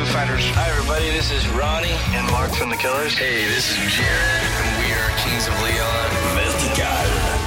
Fighters. Hi, everybody. This is Ronnie And Mark from The Killers. Hey, this is Jared, and we are Kings of Leon. Vertical.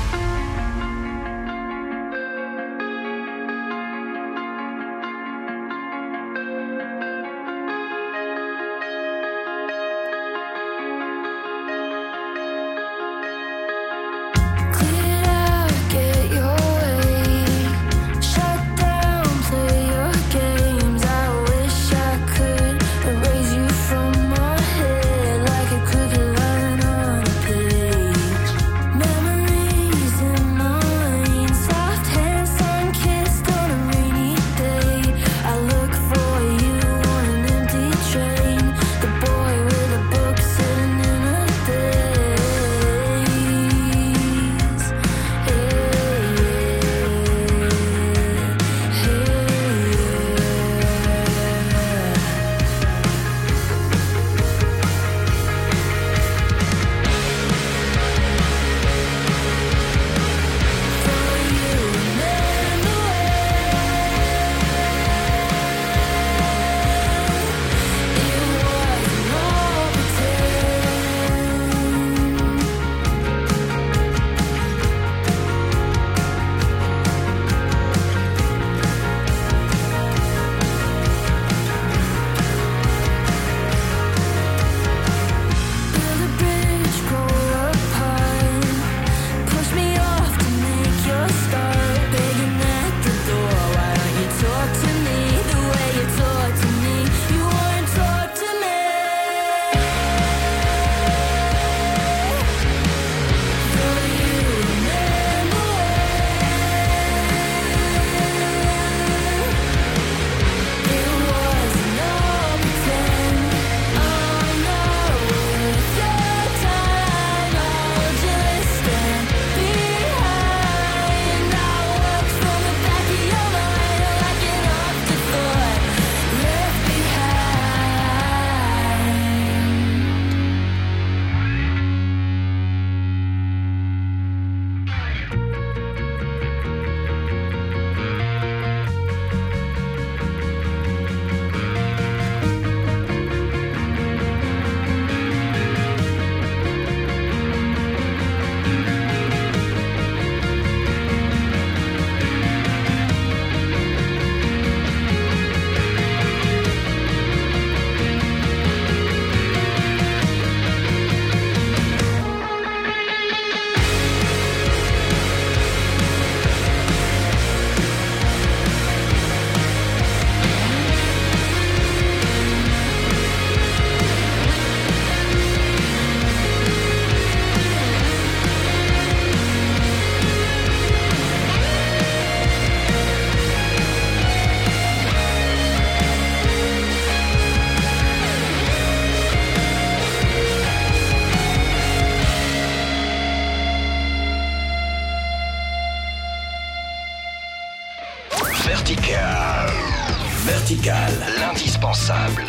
Vertical, l'indispensable.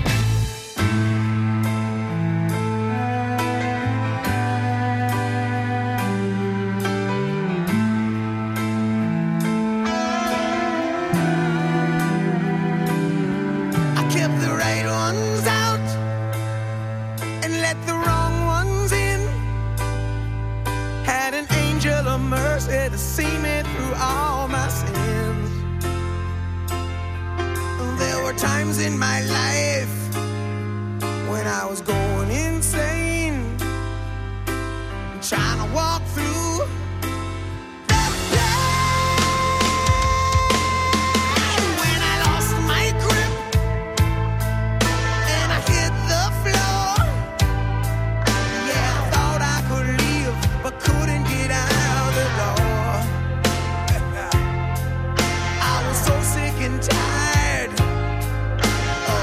Times in my life when I was going insane, trying to walk through the pain. When I lost my grip and I hit the floor, yeah, I thought I could leave but couldn't get out the door. I was so sick and tired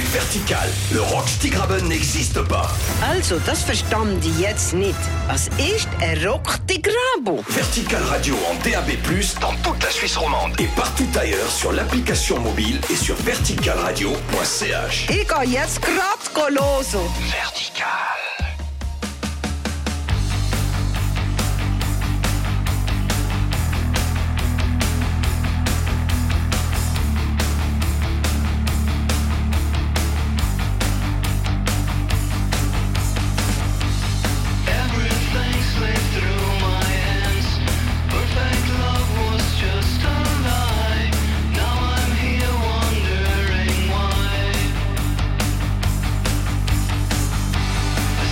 Vertical, le Rock Stigraben n'existe pas. Also, das verstand ich jetzt nicht. Was ist ein Rock-Tigrabo? Vertical Radio en DAB+, dans toute la Suisse romande et partout ailleurs sur l'application mobile et sur verticalradio.ch. Ich gehe jetzt grad losen. Vertical. I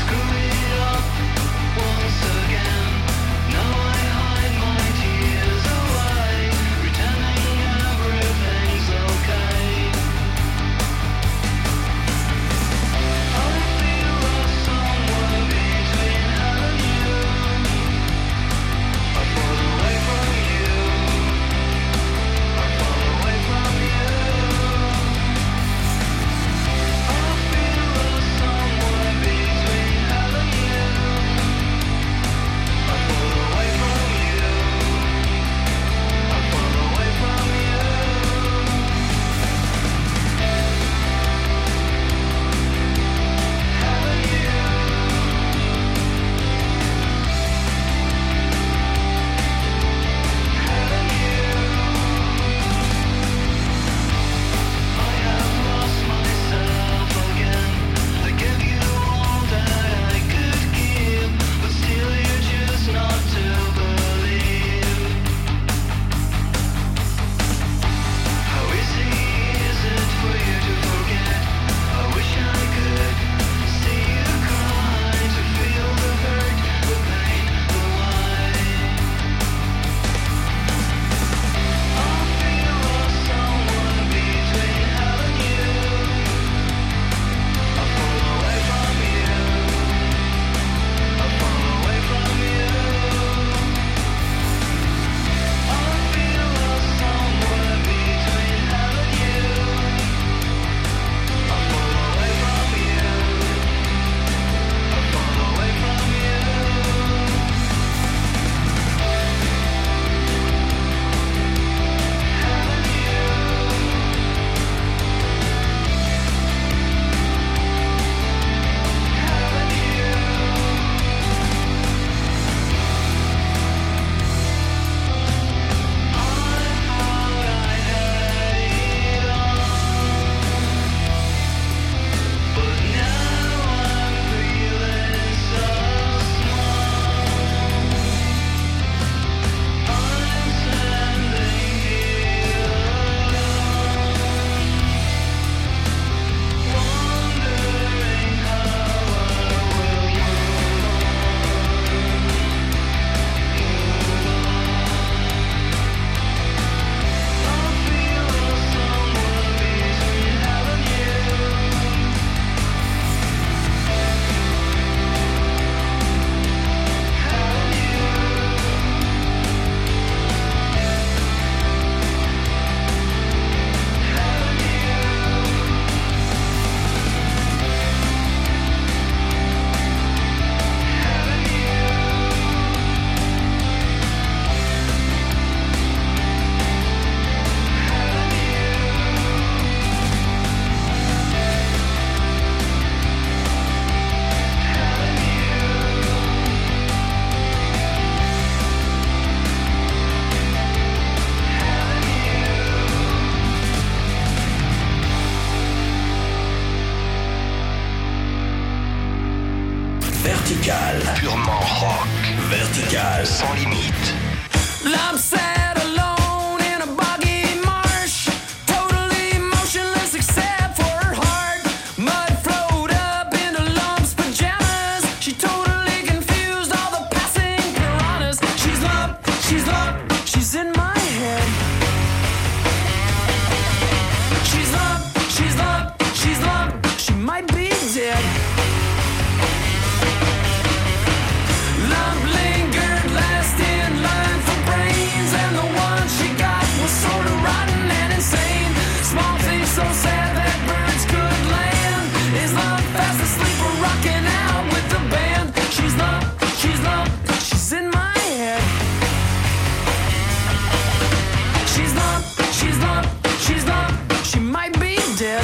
she's loved, she might be dead.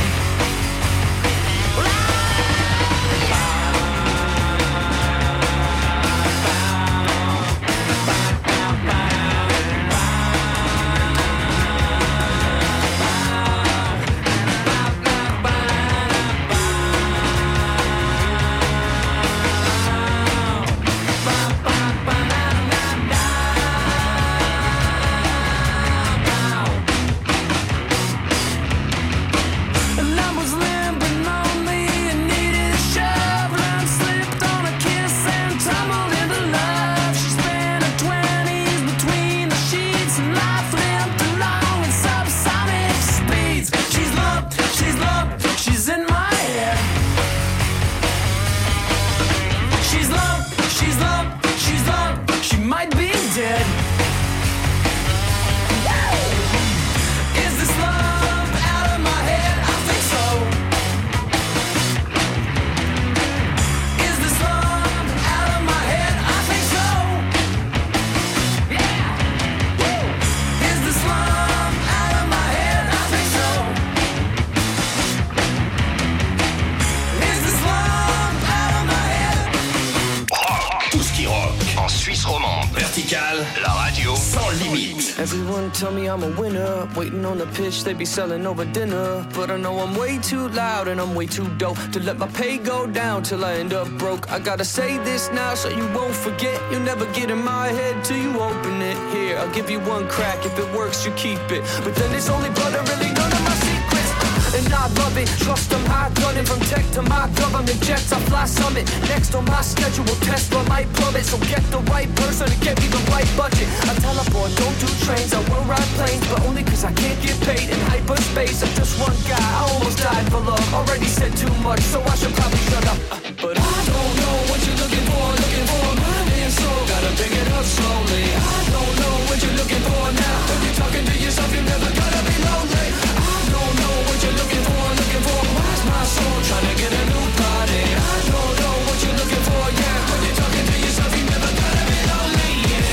Everyone tell me I'm a winner. Waiting on the pitch, they be selling over dinner. But I know I'm way too loud and I'm way too dope to let my pay go down till I end up broke. I gotta say this now so you won't forget. You'll never get in my head till you open it. Here, I'll give you one crack. If it works, you keep it. But then it's only butter, really none of my secrets. And I love it, trust them high gunning. From tech to my government jets, I fly summit. Next on my schedule, Tesla might plummet. So get the right person to get me the right budget. I teleport, don't do trains, I will ride planes. But only cause I can't get paid in hyperspace. I'm just one guy, I almost died for love. Already said too much, so I should probably shut up. But I don't know what you're looking for mind and soul, gotta pick it up slowly. I don't know what you're looking for now. When you're talking to yourself, you never gotta be lonely. I don't know what you're looking for. Why's my soul trying to get a new body? I don't know what you're looking for, yeah. When you're talking to yourself, you never gotta be lonely,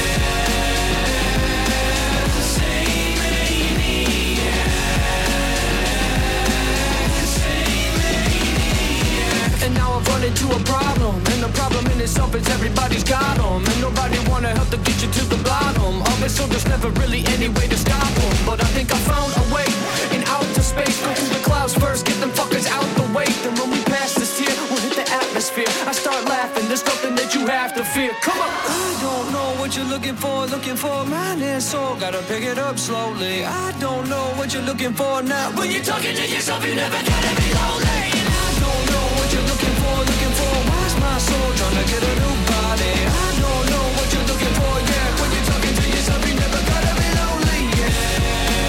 yeah. Say maybe, yeah. Say maybe, yeah. And now I've run into a problem, and the problem in itself is everybody's got them. And nobody wanna help to get you to the bottom of it, so there's never really any way to stop them. But I think I found a way in outer space. Go through the clouds first, get them fuckers out the way. Then when we pass this tier, we'll hit the atmosphere. I start laughing, there's nothing that you have to fear. Come on! I don't know what you're looking for, mind and soul, gotta pick it up slowly. I don't know what you're looking for now. When you're talking to yourself, you never gotta be lonely. And I don't know what you're looking for, why's my soul trying to get a new body? I don't know what you're looking for, yeah. When you're talking to yourself, you never gotta be lonely, yeah.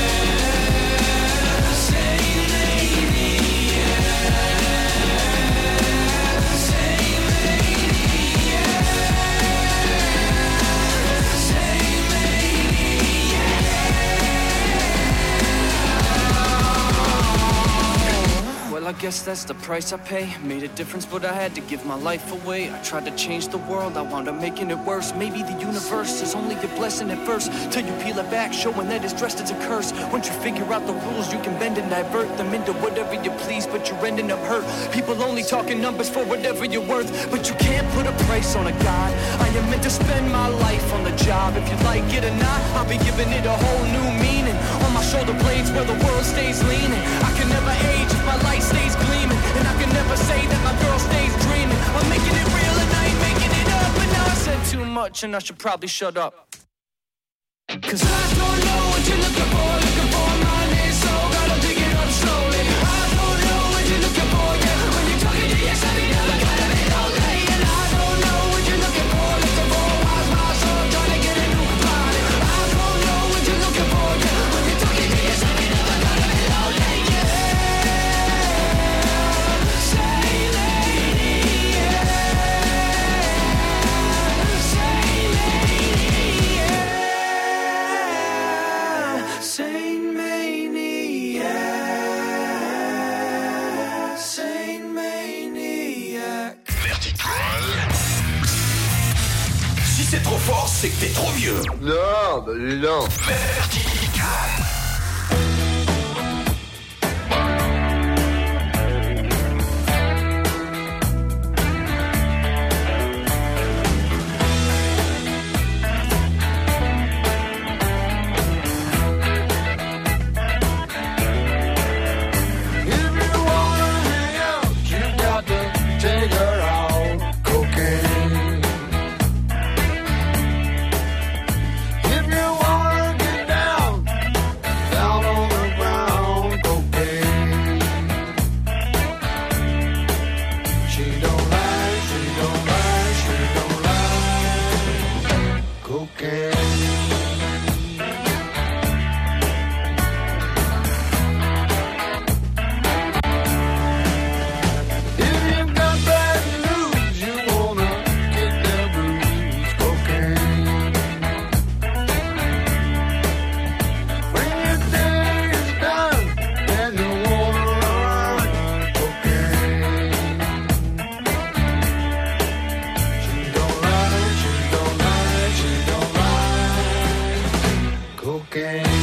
I guess that's the price I pay. Made a difference, but I had to give my life away. I tried to change the world, I wound up making it worse. Maybe the universe is only a blessing at first, till you peel it back, showing that it's dressed as a curse. Once you figure out the rules, you can bend and divert them into whatever you please, but you're ending up hurt. People only talking numbers for whatever you're worth, but you can't put a price on a God. I am meant to spend my life on the job. If you like it or not, I'll be giving it a whole new meaning. On my shoulder blades where the world stays leaning. I can never age if my light stays gleaming. And I can never say that my girl stays dreaming. I'm making it real and I ain't making it up. But now I said too much and I should probably shut up. Cause I don't know what you're looking for, mind and soul, gotta pick it up slowly. I don't know what you're looking for, yeah. When you're talking to yourself, you never gotta be lonely. And I don't know what you're looking for, why's my soul trying to get a new body? I don't know what you're looking for, yeah. When you're talking to yourself, you never gotta be lonely, yeah. C'est trop fort, c'est que t'es trop vieux. Non, bah non. Vertical.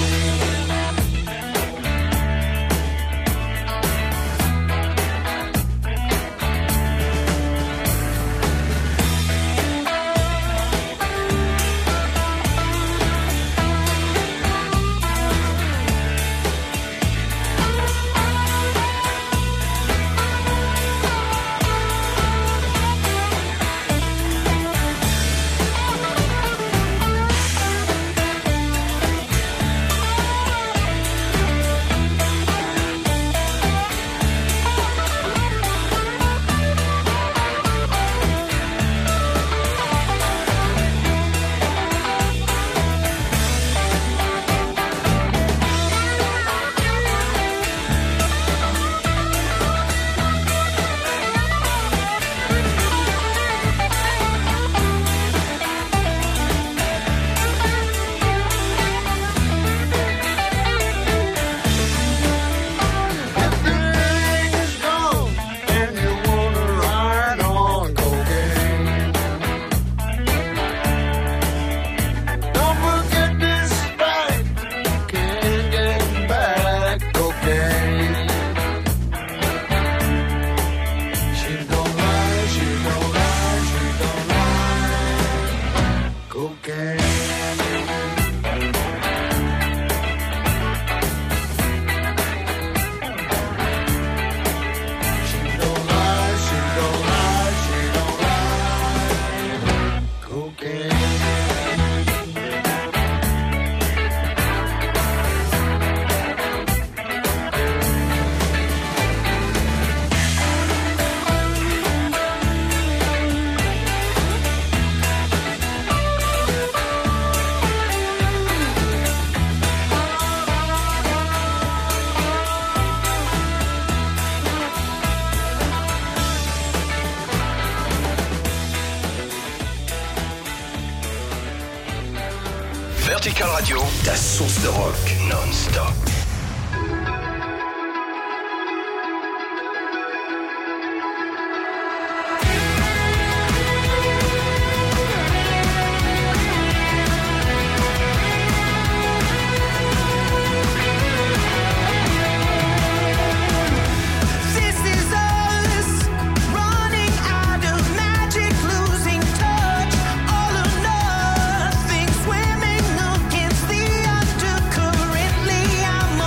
Vertical Radio, ta source de rock non-stop. Swimming against the undercurrent.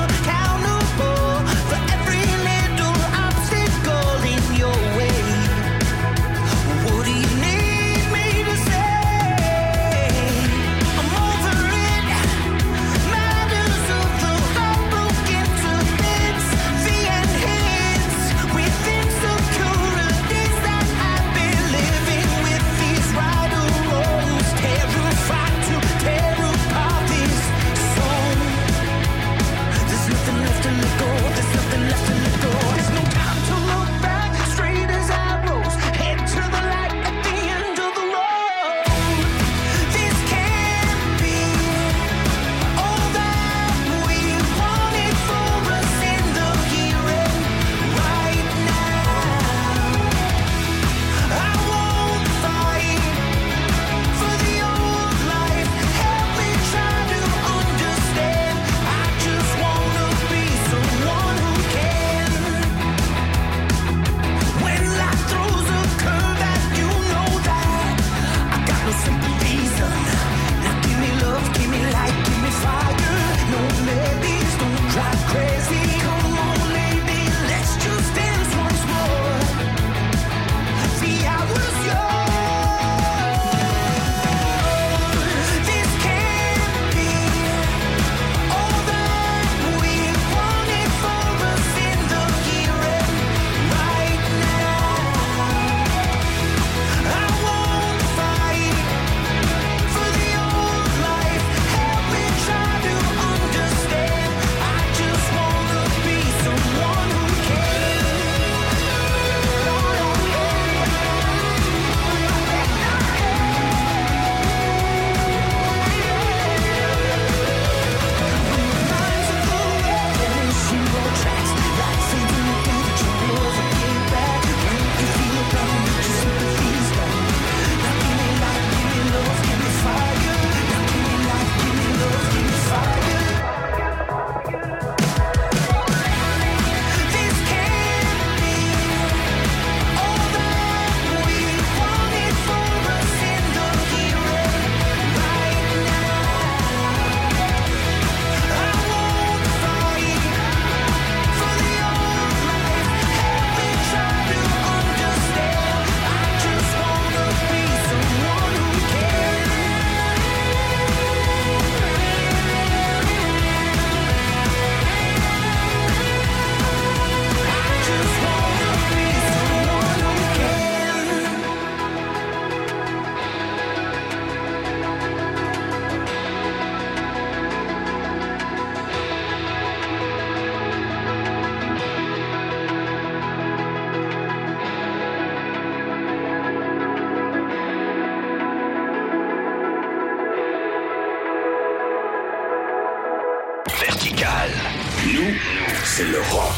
Vertical. Nous, c'est le rock.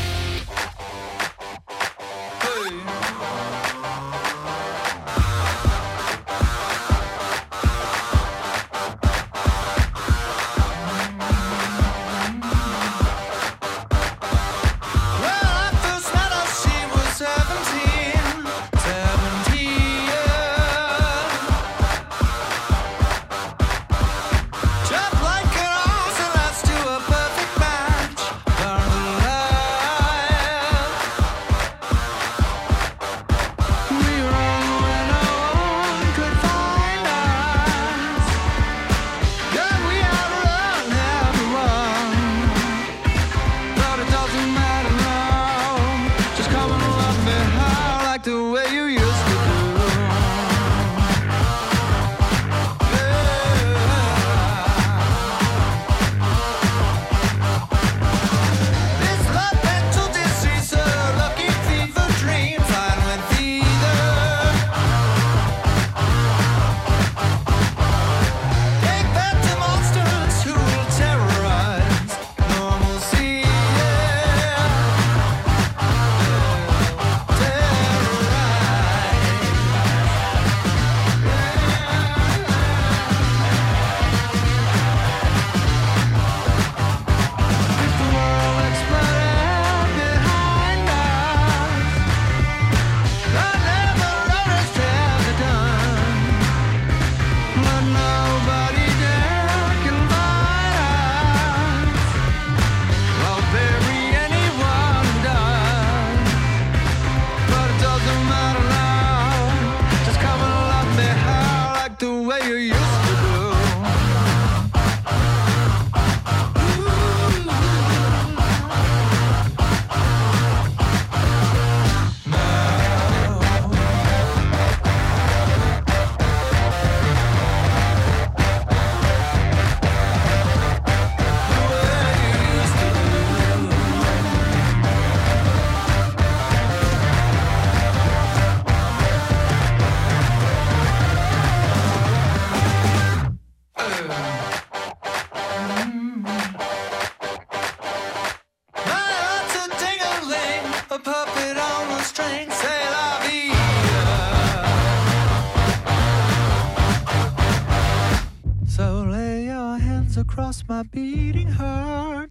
Across my beating heart.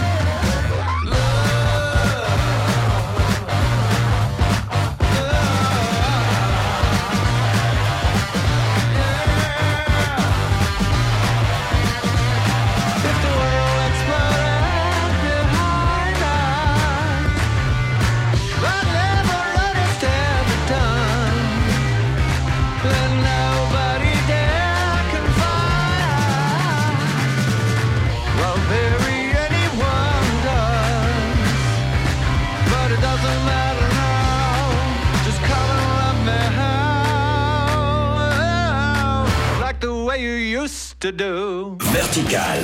To do. Vertical.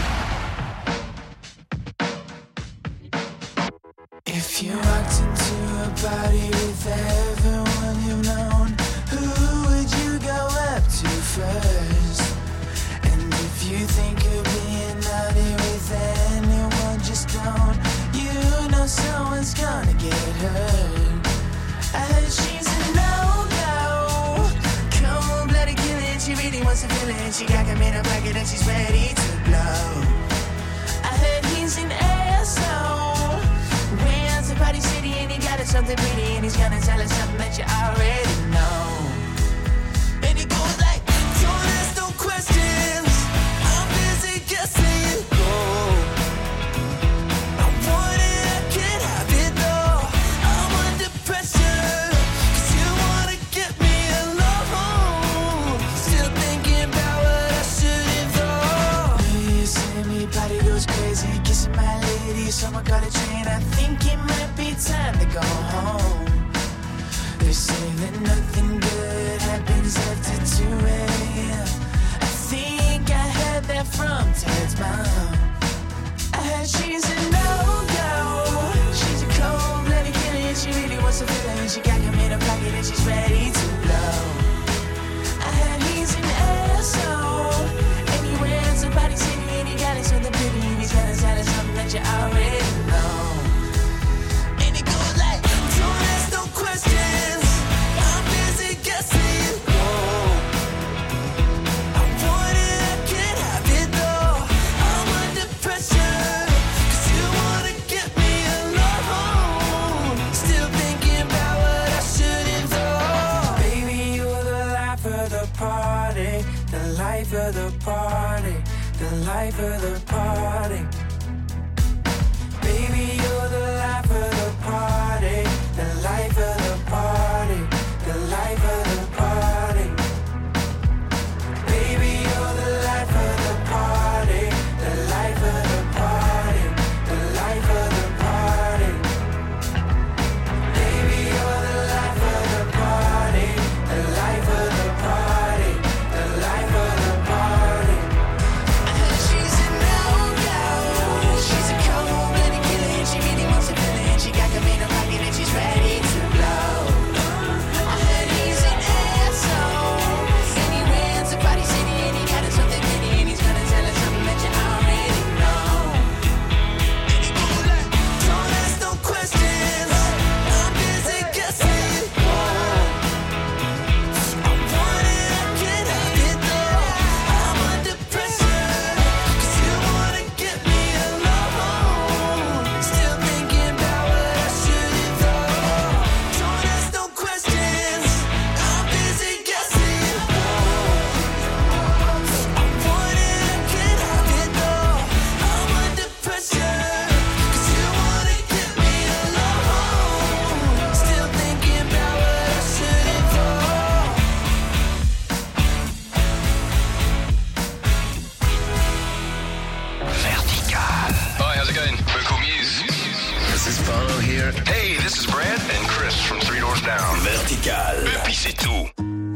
If you walked into a party with everyone you've known, who would you go up to first? And if you think of being naughty with anyone, just don't. You know someone's gonna get hurt. She's a no-go, cold-blooded killing. She really wants to feel it. She got him in her pocket and she's ready to blow. I heard he's an asshole. Where's the Party City and he got us something pretty and he's gonna tell us something that you already know. And he goes like, don't ask no questions, I'm busy guessing. I want it, I can't have it though. I'm under pressure, 'cause you wanna get me alone. Still thinking about what I should've thought. You see me, body goes crazy, kissing my lady, someone call a train. I think it might be time to go home. They say that nothing good happens after 2 a.m. I think I heard that from Ted's mom. I heard she's a no-go. She's a cold-blooded killer and she really wants to feel it. And she got him in her pocket and she's ready to blow. I heard he's an asshole. And he wears a Party City and he got it something pretty and he's got the life of the party. Baby, you're the life of the party, the life of the party, the life of the party. Baby, you're the life of the party, the life of the party, the life of the party. Baby, you're the life of the party, the life of the party, the life of the party. She's a no-go, she's a cold-blooded killer, and she really wants a feeling. She got Camino pocket and she's ready to blow. I heard he's an asshole, and he runs a party city, and he got us something pretty, and he's gonna tell us something that you already know. Don't ask no questions, I'm busy guessing. I want it, I can't have it though. I'm under pressure, 'cause you wanna get me alone. Still thinking about what I should've done. Don't ask no questions, I'm busy guessing. I want it, I can't have it though. I'm under pressure, 'cause you wanna get me alone. Still thinking about what I should've done. Vertical. Hi, how's it going? We're Cool Muse. This is Paulo here. Hey, this is Brad and Chris from Three Doors Down. Vertical. Et puis c'est tout.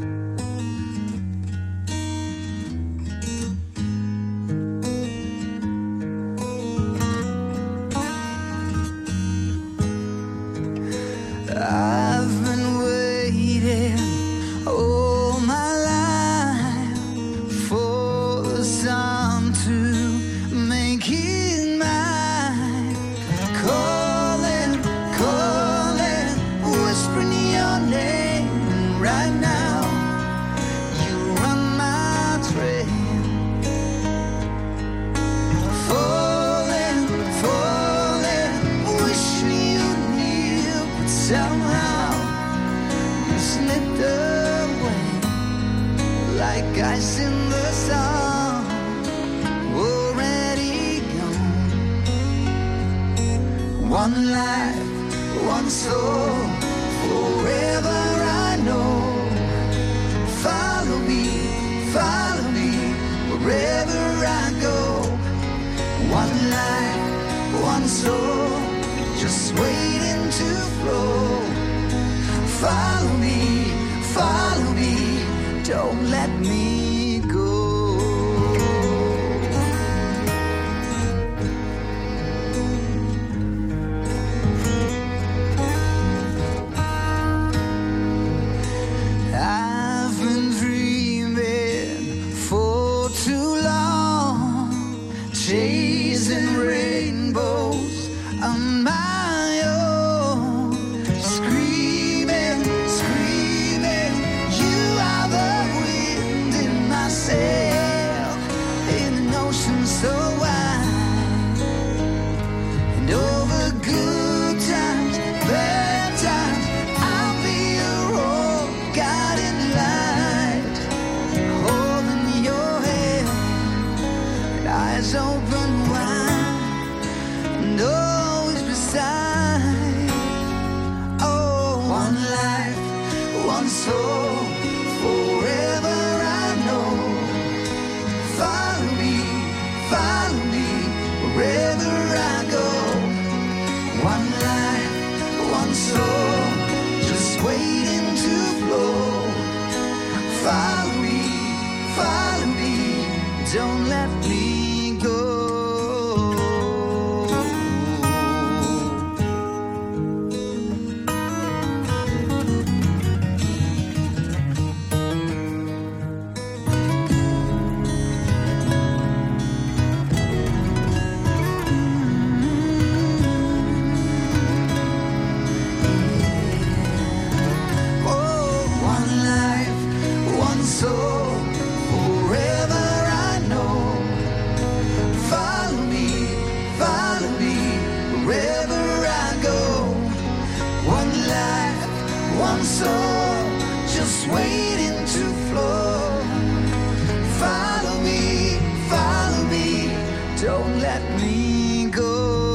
I've been waiting all my life for some to make it mine. Calling, calling, whispering your name right now. You run my train. Falling, falling, wishing you knew, but somehow you slipped away like ice in the sun, already gone. One life, one soul, forever I know. Follow me, wherever I go. One life, one soul, just waiting to flow. Follow me, don't let me go. I've been dreaming for too long, chasing rainbows on my own, screaming, screaming, you are the wind in my sail, in an ocean so wide, and over good times, bad times, I'll be your own guiding light, holding your hand, eyes open wide, and always beside. Oh, one life, one soul, forever I know. Follow me, wherever I go. One life, one soul, just waiting to flow. Follow me, don't let me go. Oh, one life, one soul. me go.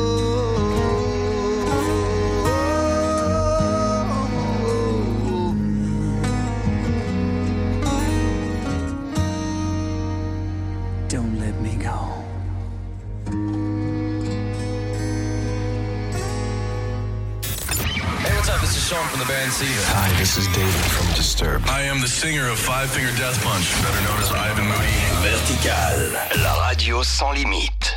Don't let me go. Hey, what's up? This is Sean from the band Siva. Hi, this is David from Disturbed. I am the singer of Five Finger Death Punch, better known as Ivan Moody. Vertical, la radio sans limite.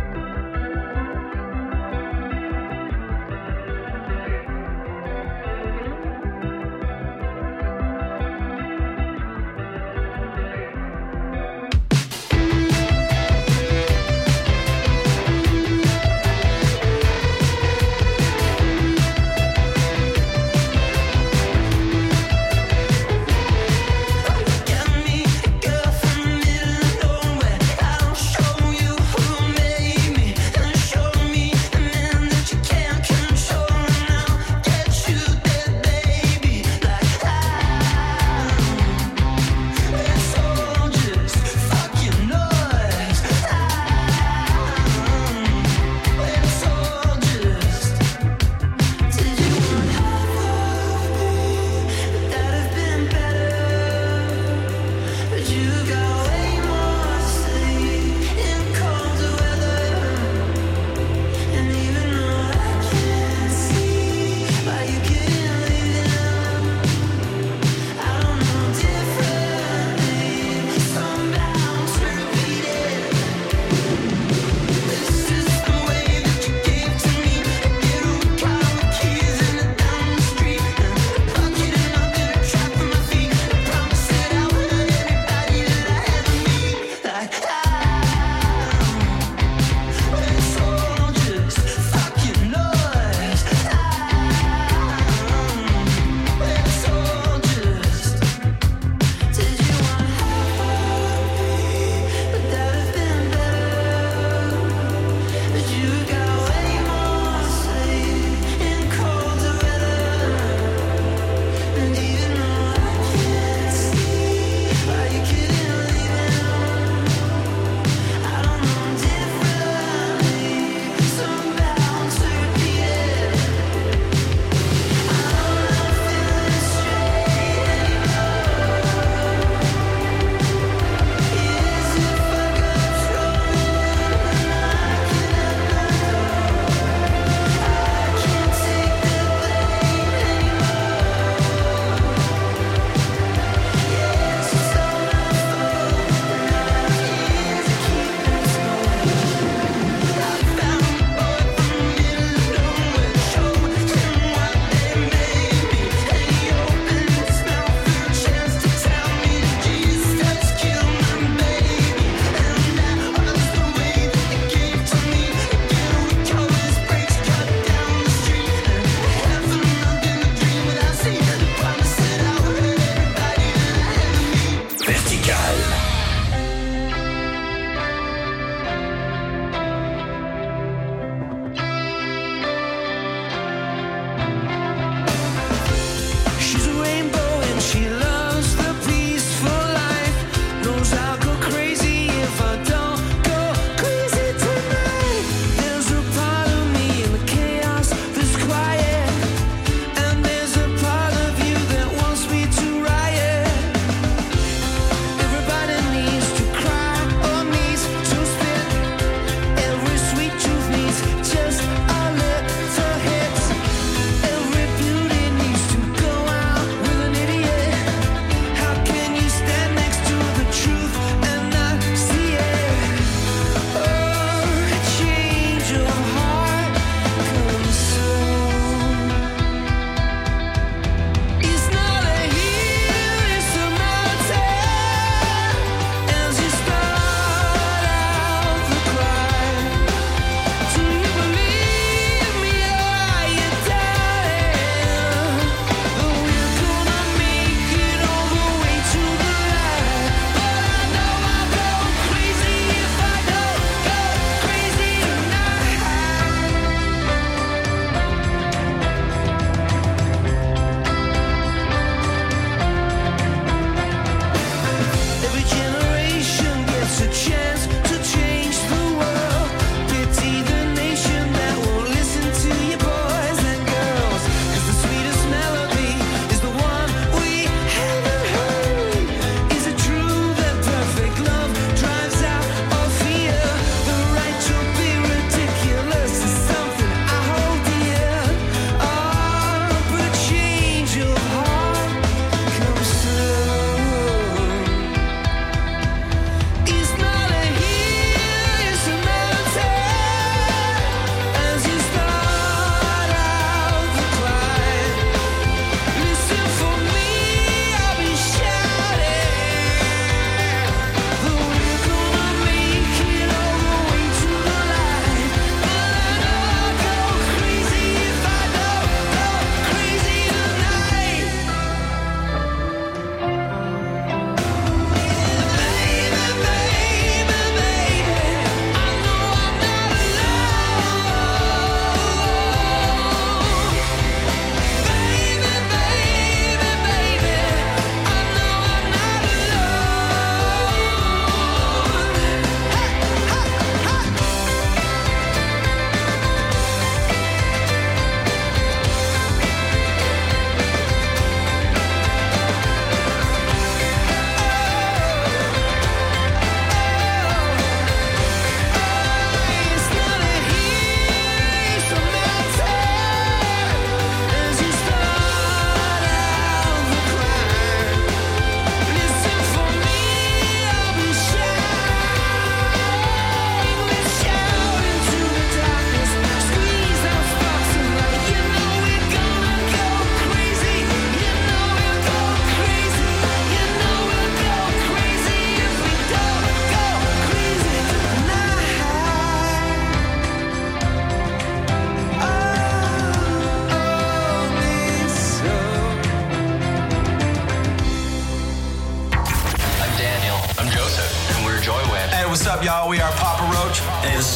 Got me a girl from the middle of nowhere. I'll show you who made me, and show me a man that you can't control. And I'll get you there, baby, like we're soldiers, fucking noise. We're soldiers. Did you want half of me? Would that have been better? But you got way more to say in colder weather. And even though I can't see why you couldn't leave him, I don't know differently, so I'm bound to repeat it. This is the way that you gave to me. A getaway car with keys and a down the street, and a pocket and nothing to trap on my feet. I promise that I will hurt everybody that I ever meet. Like we're soldiers, fucking noise. We're soldiers. Did you want half of me? Would that have been better? But you got way more to say in colder weather. And even though I can't see why you couldn't leave him, I don't know differently, so I'm bound to repeat it. I'm not feeling straight anymore. Yes, if I got trouble, then I can let go.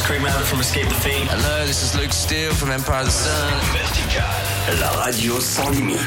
Craig Mallett from Escape the Fate. Hello, this is Luke Steele from Empire of the Sun. Vertical, la radio sans limite.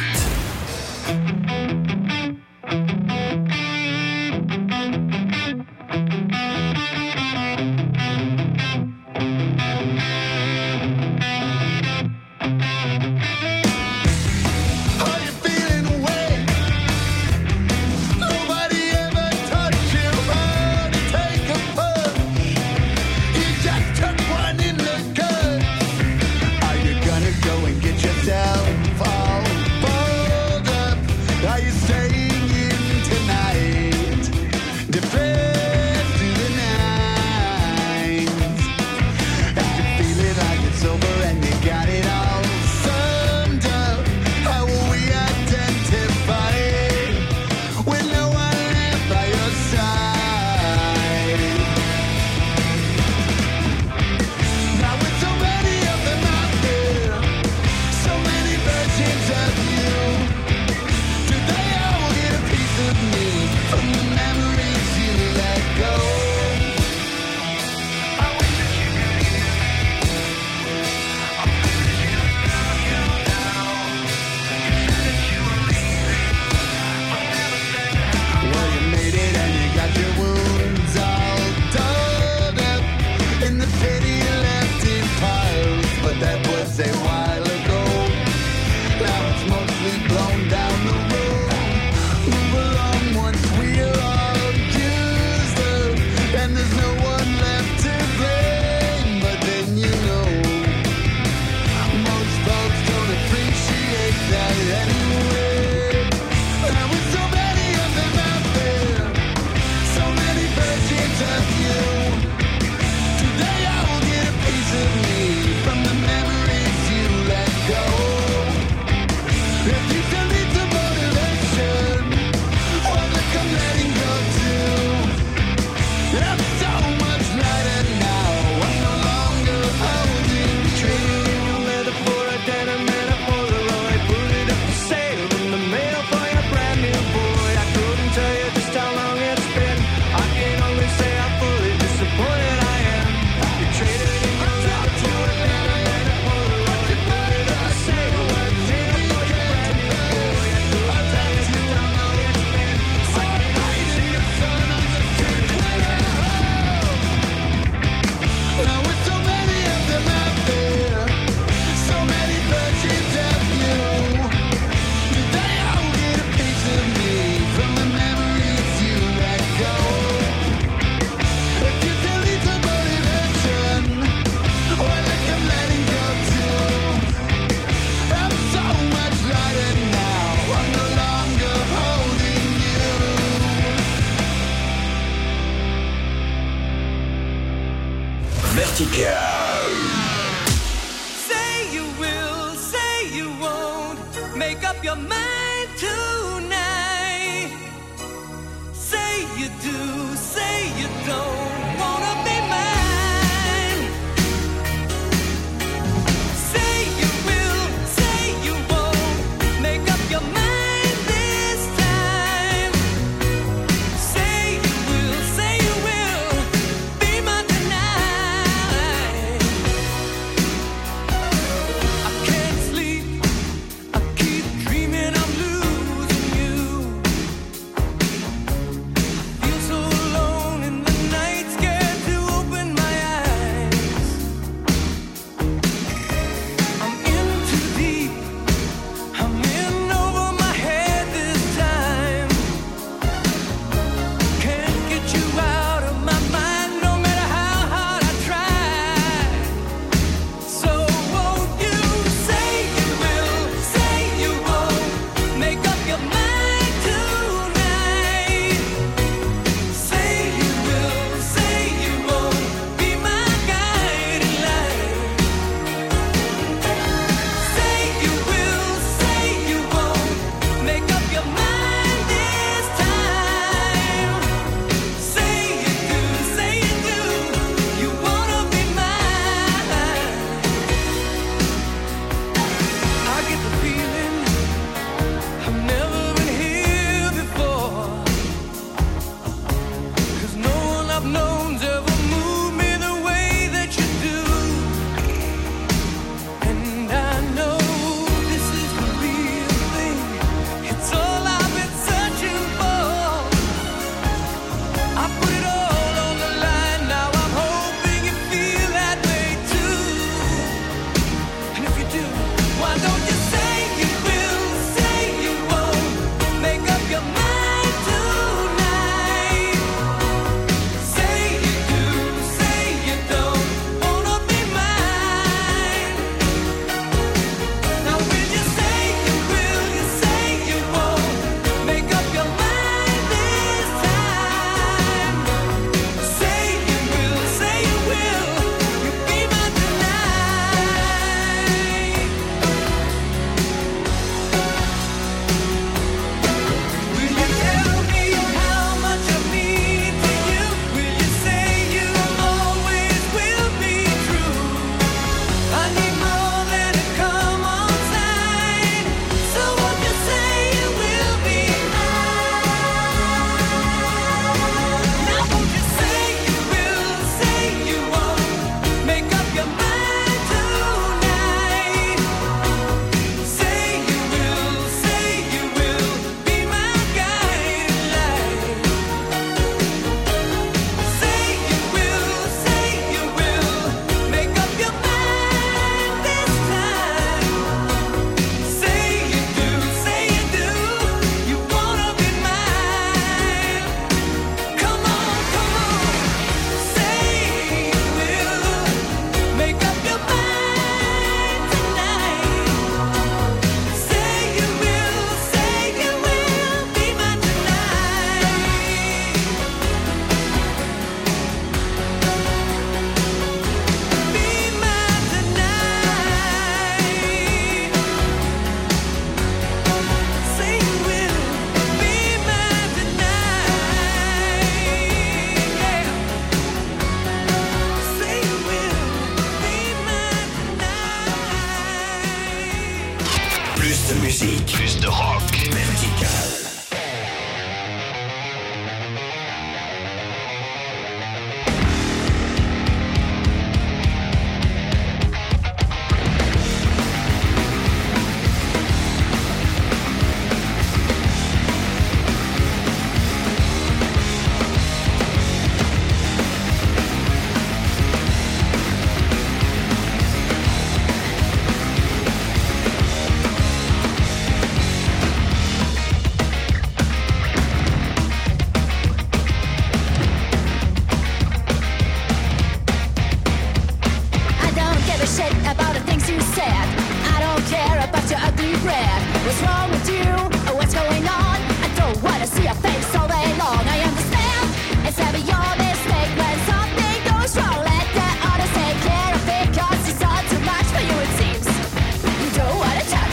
Say you will, say you won't. Make up your mind tonight. Say you do, say you don't wanna be mine. Say you will, say you won't. Make up your mind this time. Say you will be mine tonight. I can't sleep, I keep dreaming I'm losing Plus de musique, plus de rock. Vertical. I don't give a shit about the things you said. I don't care about your ugly breath. What's wrong with you? Or what's going on? I don't wanna see your face all day long. I understand it's never your mistake when something goes wrong. Let the others take care of it, 'cause it's all too much for you, it seems. You don't wanna touch.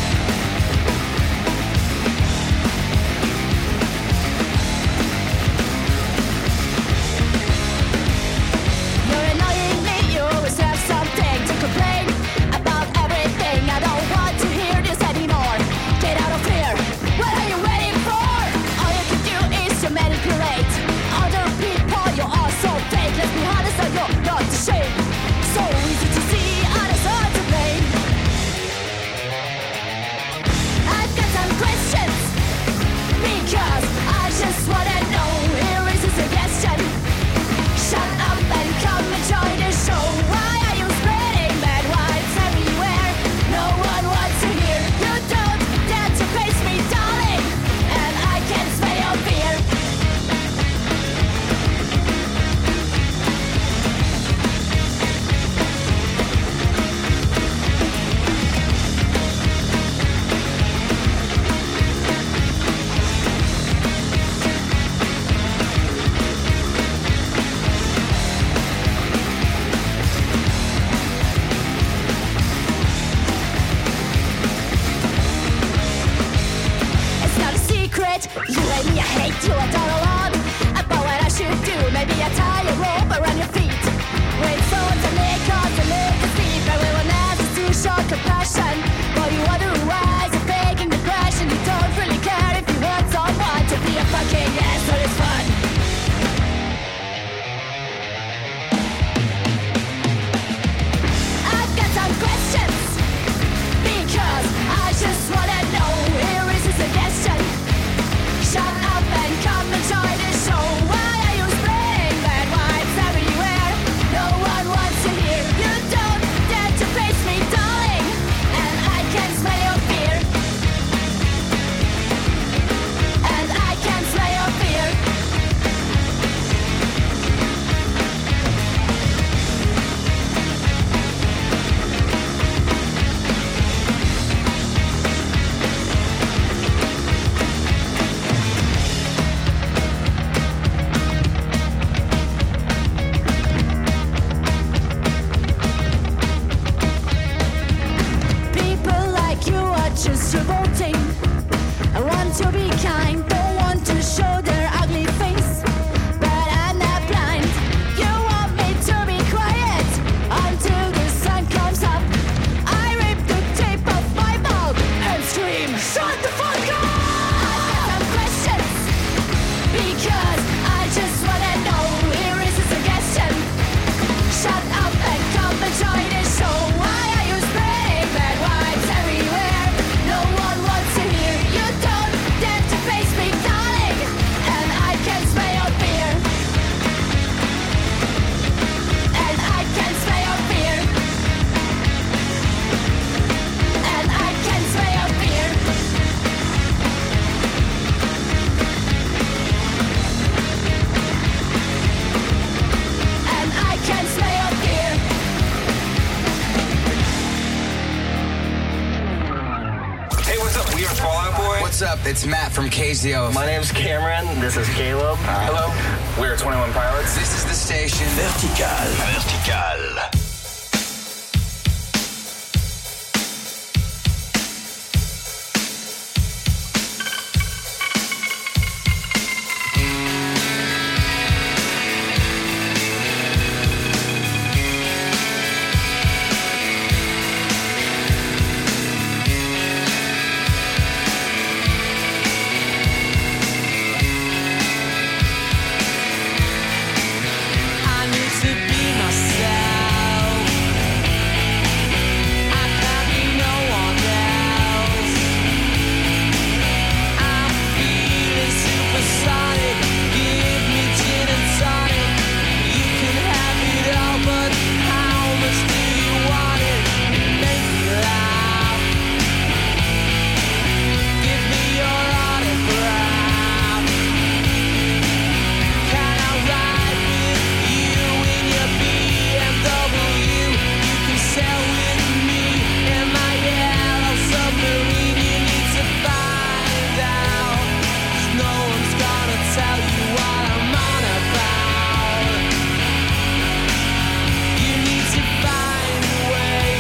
You're annoying me, you always have something to complain about everything. I don't want to hear this anymore. Get out of here. What are you waiting for? All you can do is to manipulate other people. You are so fake. Let's be honest, so you're not to shame. So easy to see others are to blame. I've got some questions because I just wanna know. Here is a suggestion. Shut up and come and join the show. Why are you spreading bad vibes everywhere? No one wants to hear. You don't dare to face me, darling, and I can smell your fear. It's not a secret. You and me, I hate you, I don't know on about what I should do. Maybe I tie a rope around your feet. With swords and nickels and little feet. But we will never to show compassion. But you otherwise are faking depression. You don't really care if you want someone to be a fucking asshole. It's fun. I've got some questions because I just wanna know. Here is a suggestion. Shut up and come and join the show. Why are you spreading bad vibes everywhere? No one wants to hear. You don't dare to face me, darling, and I can smell your fear. And I can smell your fear. People like you are just revolting. I want to be kind, don't want to show their ugly face. But I'm not blind. You want me to be quiet until the sun comes up. I rip the tape off my mouth and scream, shut the fuck up! I've got some questions because I just wanna know. Here is a suggestion. Shut up and come and join the show. Why are you spreading bad vibes everywhere? No one wants to hear. You don't dare to face me, darling, and I can smell your fear. And I can smell your fear. And I can smell your fear. And I can smell your fear. Hey, what's up? We are Fall Out Boy. What's up? It's Matt from KZO. My name's Cameron. This is Caleb. Hello. We're 21 Pilots. This is the station. Vertical. Vertical.